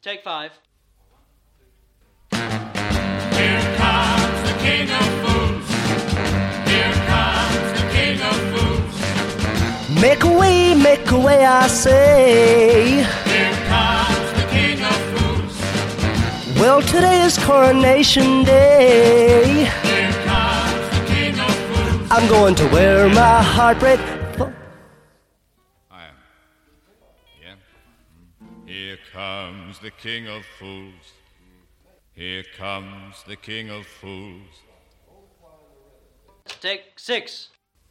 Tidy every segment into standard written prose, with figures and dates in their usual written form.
Take 5. Here comes the king of fools. Here comes the king of fools. Make a way, I say. Here comes the king of fools. Well, today is coronation day. Here comes the king of fools. I'm going to wear my heartbreak. I am. Yeah. Here comes the king of fools. Here comes the king of fools. Take 6.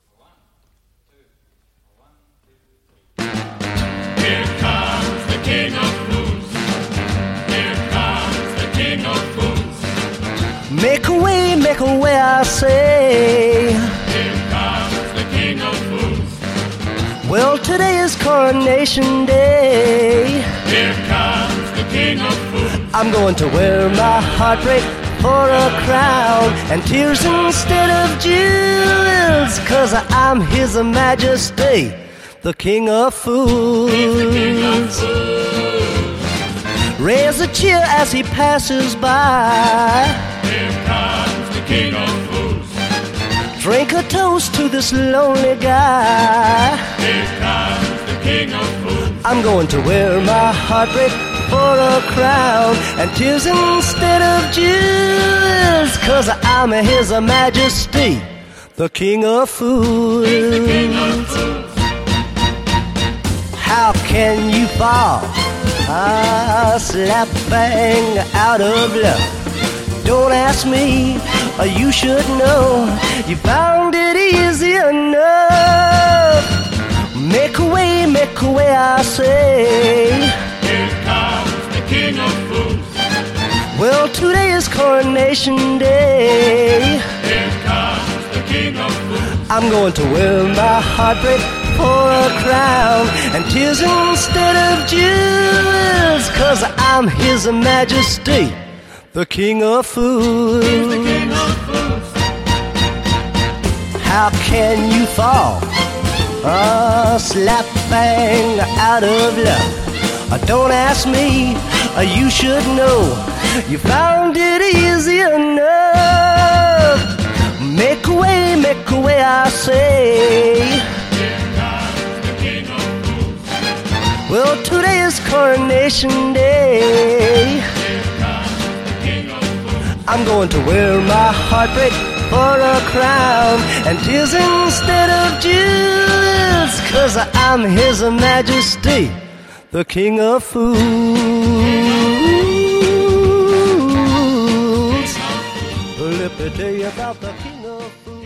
Here comes the king of fools. Here comes the king of fools. Make a way, I say. Here comes the king of fools. Well, today is coronation day. Here comes the king of fools. I'm going to wear my heartbreak for a crown and tears instead of jewels, 'cause I'm His Majesty, the King of Fools. He's the king of fools. Raise a cheer as he passes by. Here comes the king of fools. Drink a toast to this lonely guy. Here comes the king of fools. I'm going to wear my heartbreak for a crown and tears instead of jewels, 'cause I'm His Majesty, the King of Fools. He's the king of fools. How can you fall? Slap bang out of luck. Don't ask me, you should know. You found it easy enough. Make a way, I say. Here comes the king of fools. Well, today is coronation day. Here comes the king of fools. I'm going to wear my heartbreak for a crown and tears instead of jewels, 'cause I'm His Majesty, the King of Fools. He's the king of fools. How can you fall? Slap bang out of luck. Don't ask me, you should know. You found it easy enough. Make a way, I say. Here comes the king of fools. Well, today is coronation day. Here comes the king of fools. I'm going to wear my heartbreak for a crown and tears instead of jewels, 'cause I'm His Majesty, the King of Fools. Let me tell you about the King of Fools.